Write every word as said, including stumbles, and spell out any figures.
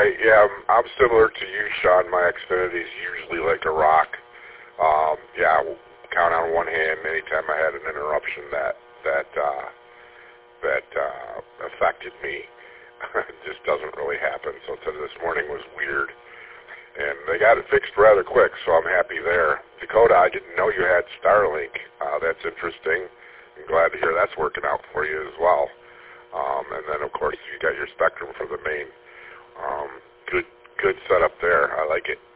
Right, yeah, I'm, I'm similar to you, Sean. My Xfinity's usually like a rock. Um, yeah, I will count on one hand anytime I had an interruption that that uh, that uh, affected me. It just doesn't really happen. So this morning was weird, and they got it fixed rather quick, so I'm happy there. Dakota, I didn't know you had Starlink. Uh, that's interesting. I'm glad to hear that's working out for you as well. Um, and then, of course, you got your Spectrum for the main. Um, good, good setup there. I like it.